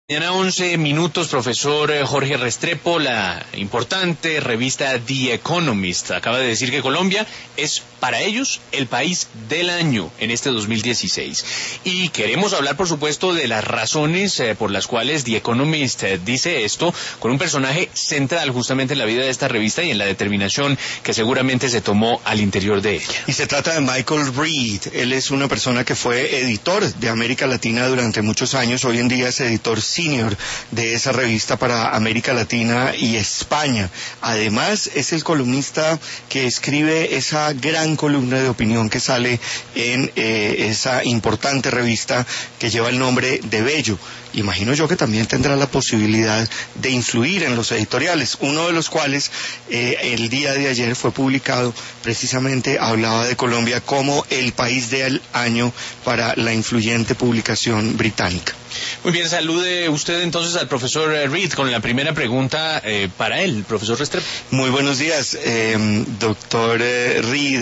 Mañana 11 minutos, profesor Jorge Restrepo. La importante revista The Economist acaba de decir que Colombia es para ellos el país del año en este 2016. Y queremos hablar, por supuesto, de las razones por las cuales The Economist dice esto, con un personaje central justamente en la vida de esta revista y en la determinación que seguramente se tomó al interior de ella. Y se trata de Michael Reed. Él es una persona que fue editor de América Latina durante muchos años. Hoy en día es editor senior de esa revista para América Latina y España. Además, es el columnista que escribe esa gran columna de opinión que sale en esa importante revista que lleva el nombre de Bello. Imagino yo que también tendrá la posibilidad de influir en los editoriales, uno de los cuales el día de ayer fue publicado, precisamente hablaba de Colombia como el país del año para la influyente publicación británica. Muy bien, salude usted entonces al profesor Reed con la primera pregunta para él, profesor Restrepo. Muy buenos días, doctor Reed.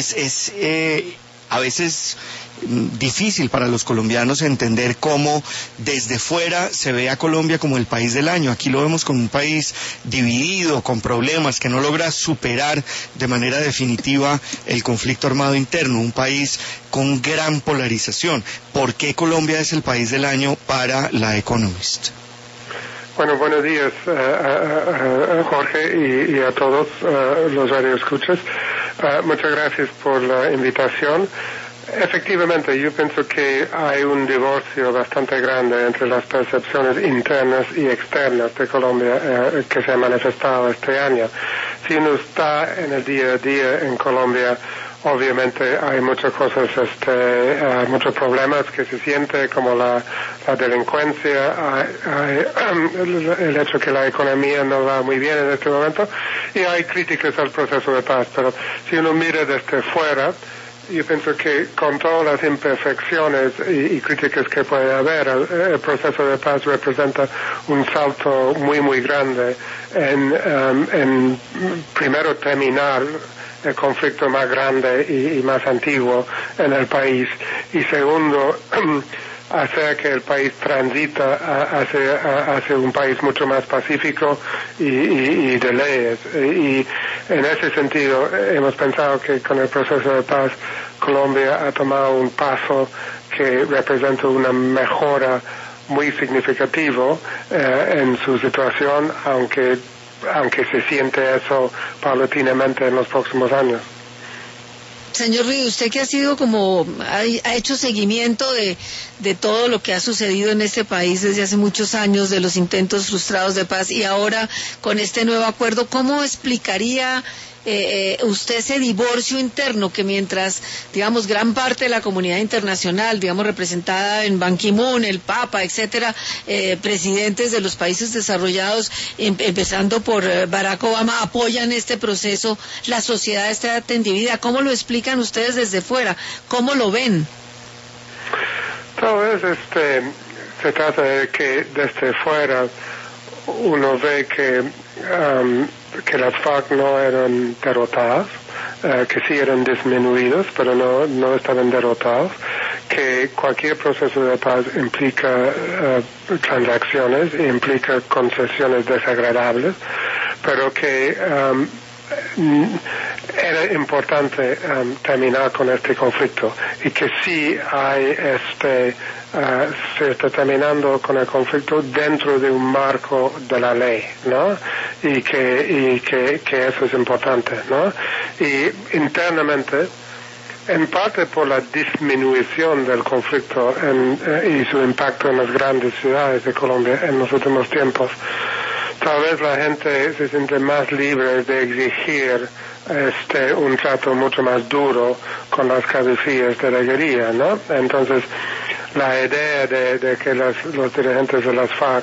A veces difícil para los colombianos entender cómo desde fuera se ve a Colombia como el país del año. Aquí lo vemos como un país dividido, con problemas, que no logra superar de manera definitiva el conflicto armado interno, un país con gran polarización. ¿Por qué Colombia es el país del año para la Economist? Bueno, buenos días, Jorge, y a todos los radioescuchas. Muchas gracias por la invitación. Efectivamente, yo pienso que hay un divorcio bastante grande entre las percepciones internas y externas de Colombia que se ha manifestado este año. Si uno está en el día a día en Colombia, obviamente hay muchas cosas, muchos problemas que se siente, como la delincuencia, el hecho que la economía no va muy bien en este momento, y hay críticas al proceso de paz. Pero si uno mira desde fuera, yo pienso que con todas las imperfecciones y críticas que puede haber, el proceso de paz representa un salto muy, muy grande en primero terminar el conflicto más grande y más antiguo en el país, y segundo, hacer que el país transita hacia un país mucho más pacífico y de leyes. Y en ese sentido hemos pensado que con el proceso de paz Colombia ha tomado un paso que representa una mejora muy significativa en su situación, aunque se siente eso paulatinamente en los próximos años. Señor Reed, usted que ha sido ha hecho seguimiento de todo lo que ha sucedido en este país desde hace muchos años, de los intentos frustrados de paz, y ahora con este nuevo acuerdo, ¿cómo explicaría usted ese divorcio interno que mientras, digamos, gran parte de la comunidad internacional, digamos, representada en Ban Ki-moon, el Papa, etcétera, presidentes de los países desarrollados, empezando por Barack Obama, apoyan este proceso, la sociedad está dividida? ¿Cómo lo explican ustedes desde fuera? ¿Cómo lo ven? Tal vez se trata de que desde fuera uno ve que las FARC no eran derrotadas, que sí eran disminuidos, pero no estaban derrotados, que cualquier proceso de paz implica transacciones, implica concesiones desagradables, pero que era importante terminar con este conflicto, y que sí hay se está terminando con el conflicto dentro de un marco de la ley, ¿no? Y que eso es importante, ¿no? Y internamente, en parte por la disminución del conflicto y su impacto en las grandes ciudades de Colombia en los últimos tiempos, tal vez la gente se siente más libre de exigir un trato mucho más duro con las cabecillas de la guerrilla, ¿no? Entonces, la idea de que los dirigentes de las FARC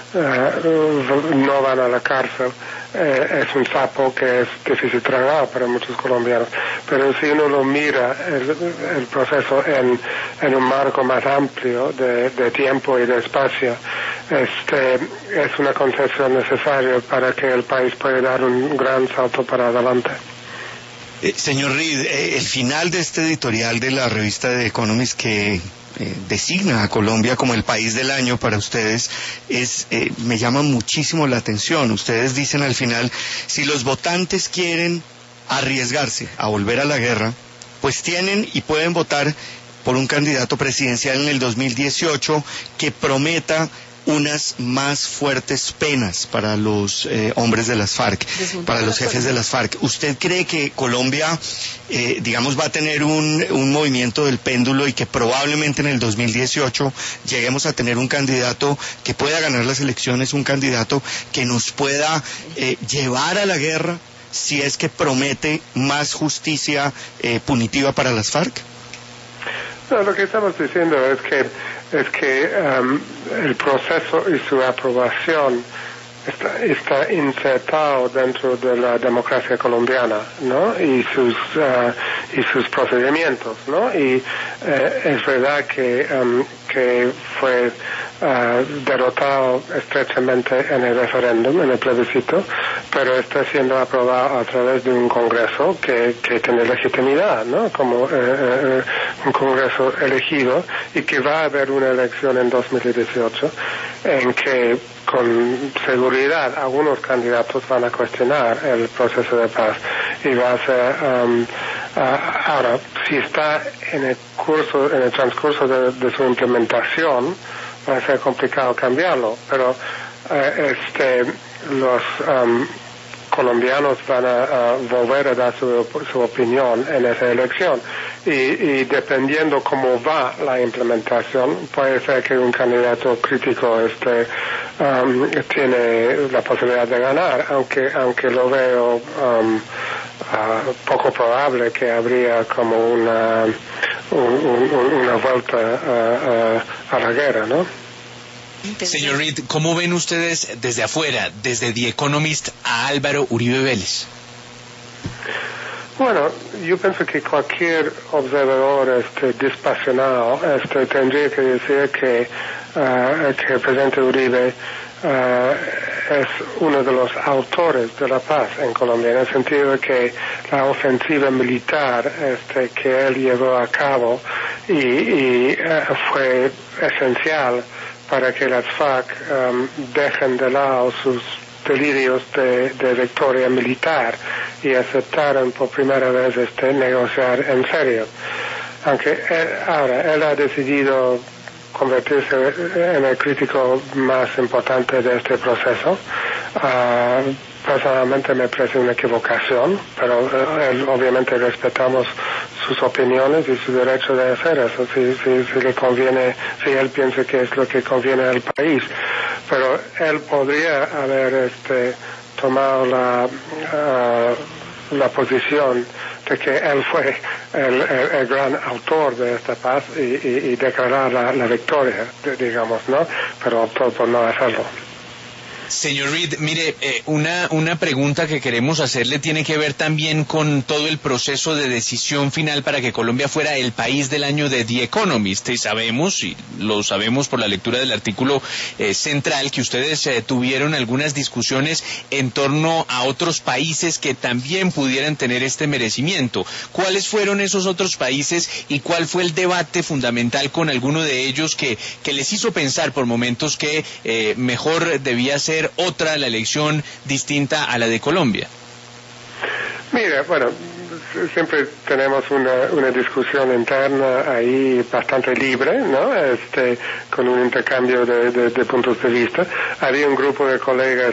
no van a la cárcel es un sapo que es difícil tragar para muchos colombianos. Pero si uno lo mira, el proceso en un marco más amplio de tiempo y de espacio, es una concesión necesaria para que el país pueda dar un gran salto para adelante. Señor Reed, el final de este editorial de la revista The Economist, que designa a Colombia como el país del año para ustedes, me llama muchísimo la atención. Ustedes dicen al final, si los votantes quieren arriesgarse a volver a la guerra, pues tienen y pueden votar por un candidato presidencial en el 2018 que prometa unas más fuertes penas para los hombres de las FARC, para los jefes de las FARC. ¿Usted cree que Colombia, digamos, va a tener un movimiento del péndulo y que probablemente en el 2018 lleguemos a tener un candidato que pueda ganar las elecciones, un candidato que nos pueda llevar a la guerra si es que promete más justicia punitiva para las FARC? No, lo que estamos diciendo es que el proceso y su aprobación está insertado dentro de la democracia colombiana, ¿no? Y sus procedimientos, ¿no? Y es verdad que fue derrotado estrechamente en el referéndum, en el plebiscito, pero está siendo aprobado a través de un Congreso que tiene legitimidad, ¿no? Como un Congreso elegido, y que va a haber una elección en 2018 en que con seguridad algunos candidatos van a cuestionar el proceso de paz y va a ser ahora, si está en el transcurso de su implementación, va a ser complicado cambiarlo, pero los colombianos van a volver a dar su opinión en esa elección y dependiendo cómo va la implementación, puede ser que un candidato crítico tiene la posibilidad de ganar, aunque lo veo poco probable que habría como una vuelta a la guerra, ¿no? Señor Reed, ¿cómo ven ustedes desde afuera, desde The Economist, a Álvaro Uribe Vélez? Bueno, yo pienso que cualquier observador disapasionado tendría que decir que el presidente Uribe es uno de los autores de la paz en Colombia, en el sentido de que la ofensiva militar que él llevó a cabo y fue esencial para que las FARC dejen de lado sus delirios de victoria militar y aceptaron por primera vez negociar en serio. Aunque él ha decidido convertirse en el crítico más importante de este proceso. Personalmente me parece una equivocación, pero obviamente respetamos sus opiniones y su derecho de hacer eso, si le conviene, si él piensa que es lo que conviene al país. Pero él podría haber tomado la posición de que él fue el gran autor de esta paz y declarar la victoria, digamos, ¿no? Pero optó por no hacerlo. Señor Reed, mire, una pregunta que queremos hacerle tiene que ver también con todo el proceso de decisión final para que Colombia fuera el país del año de The Economist. Y lo sabemos por la lectura del artículo central, que ustedes tuvieron algunas discusiones en torno a otros países que también pudieran tener este merecimiento. ¿Cuáles fueron esos otros países y cuál fue el debate fundamental con alguno de ellos que les hizo pensar por momentos que mejor debía ser otra la elección distinta a la de Colombia? Mira, bueno, siempre tenemos una discusión interna ahí bastante libre, ¿no? Con un intercambio de puntos de vista. Había un grupo de colegas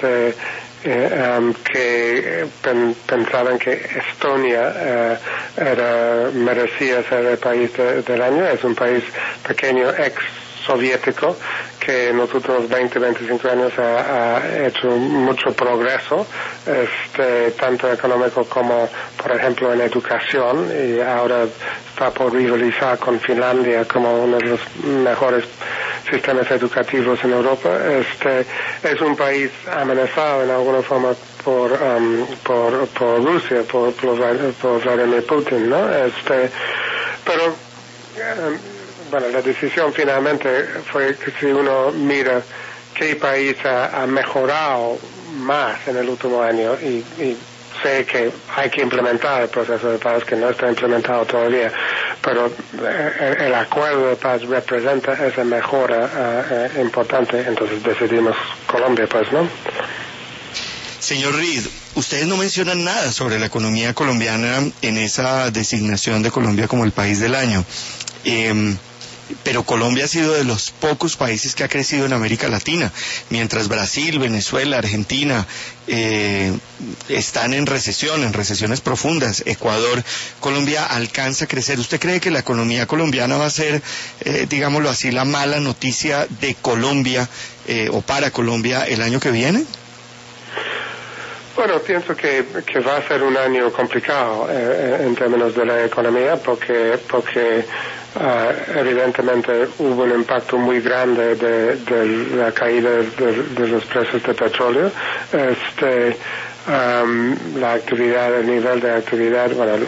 que pensaban que Estonia merecía ser el país del año. Es un país pequeño, soviético, que en los últimos 20-25 años ha hecho mucho progreso, tanto económico como, por ejemplo, en educación, y ahora está por rivalizar con Finlandia como uno de los mejores sistemas educativos en Europa. Es un país amenazado en alguna forma por Rusia, por Vladimir Putin, ¿no? Pero bueno, la decisión finalmente fue que si uno mira qué país ha mejorado más en el último año y sé que hay que implementar el proceso de paz que no está implementado todavía, pero el acuerdo de paz representa esa mejora importante, entonces decidimos Colombia, pues, ¿no? Señor Reid, ustedes no mencionan nada sobre la economía colombiana en esa designación de Colombia como el país del año. Pero Colombia ha sido de los pocos países que ha crecido en América Latina, mientras Brasil, Venezuela, Argentina están en recesiones profundas. Ecuador, Colombia alcanza a crecer. ¿Usted cree que la economía colombiana va a ser, digámoslo así, la mala noticia de Colombia o para Colombia el año que viene? Bueno, pienso que va a ser un año complicado en términos de la economía porque evidentemente hubo un impacto muy grande de la caída de los precios de petróleo. La actividad, el nivel de actividad,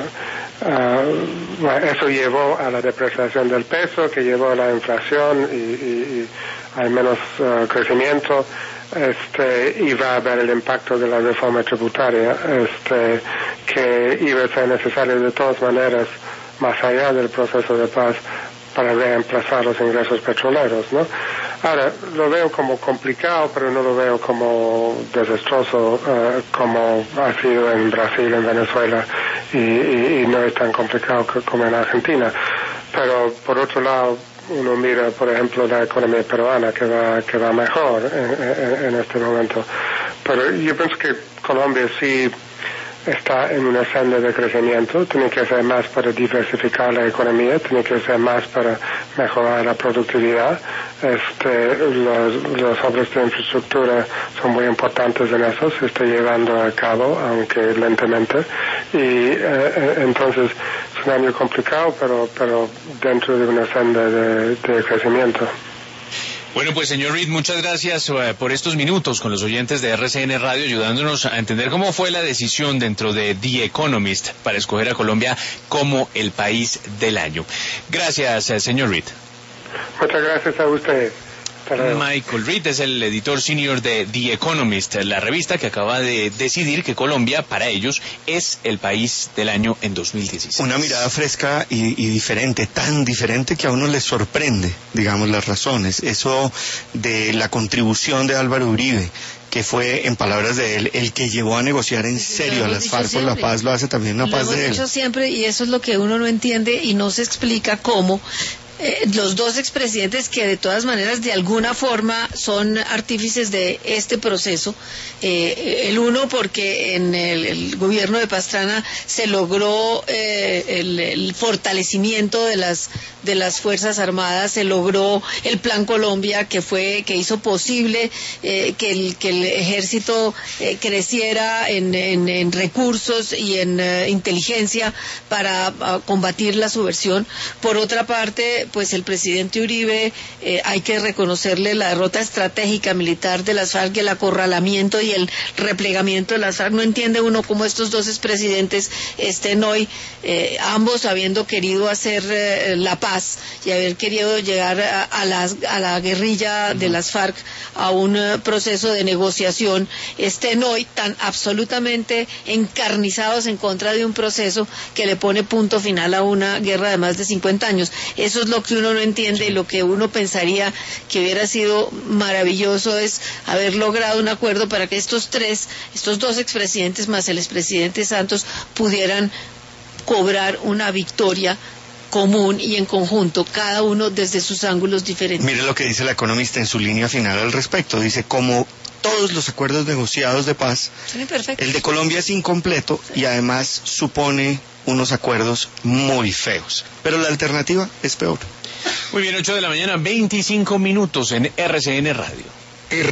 eso llevó a la depreciación del peso, que llevó a la inflación y hay menos crecimiento. Y va a haber el impacto de la reforma tributaria, que iba a ser necesario de todas maneras, más allá del proceso de paz, para reemplazar los ingresos petroleros, ¿no? Ahora, lo veo como complicado, pero no lo veo como desastroso, como ha sido en Brasil, en Venezuela, y no es tan complicado como en Argentina. Pero, por otro lado, uno mira, por ejemplo, la economía peruana que va mejor en este momento. Pero yo pienso que Colombia sí está en una senda de crecimiento, tiene que hacer más para diversificar la economía, tiene que hacer más para mejorar la productividad. Las obras de infraestructura son muy importantes en eso, se está llevando a cabo, aunque lentamente, y entonces es un año complicado, pero dentro de una senda de crecimiento. Bueno, pues señor Reid, muchas gracias por estos minutos con los oyentes de RCN Radio, ayudándonos a entender cómo fue la decisión dentro de The Economist para escoger a Colombia como el país del año. Gracias, señor Reid. Muchas gracias a usted. Michael Reid es el editor senior de The Economist, la revista que acaba de decidir que Colombia, para ellos, es el país del año en 2016. Una mirada fresca y diferente, tan diferente que a uno le sorprende, digamos, las razones. Eso de la contribución de Álvaro Uribe, que fue, en palabras de él, el que llevó a negociar en serio a las FARC por la paz, lo hace también una paz de él. Lo hemos dicho siempre, y eso es lo que uno no entiende y no se explica cómo los dos expresidentes, que de todas maneras de alguna forma son artífices de este proceso, el uno porque en el gobierno de Pastrana se logró el fortalecimiento de las Fuerzas Armadas, se logró el Plan Colombia que hizo posible que el ejército creciera en recursos y en inteligencia para combatir la subversión. Por otra parte, pues el presidente Uribe, hay que reconocerle la derrota estratégica militar de las FARC, el acorralamiento y el replegamiento de las FARC. No entiende uno cómo estos dos expresidentes estén hoy, ambos habiendo querido hacer la paz y haber querido llegar a la guerrilla de las FARC, a un proceso de negociación, estén hoy tan absolutamente encarnizados en contra de un proceso que le pone punto final a una guerra de más de 50 años. Eso es lo que uno no entiende, y lo que uno pensaría que hubiera sido maravilloso es haber logrado un acuerdo para que estos dos expresidentes más el expresidente Santos pudieran cobrar una victoria común y en conjunto, cada uno desde sus ángulos diferentes. Mire lo que dice la economista en su línea final al respecto. Dice, como todos los acuerdos negociados de paz, el de Colombia es incompleto y además supone unos acuerdos muy feos. Pero la alternativa es peor. Muy bien, 8 de la mañana, 25 minutos en RCN Radio.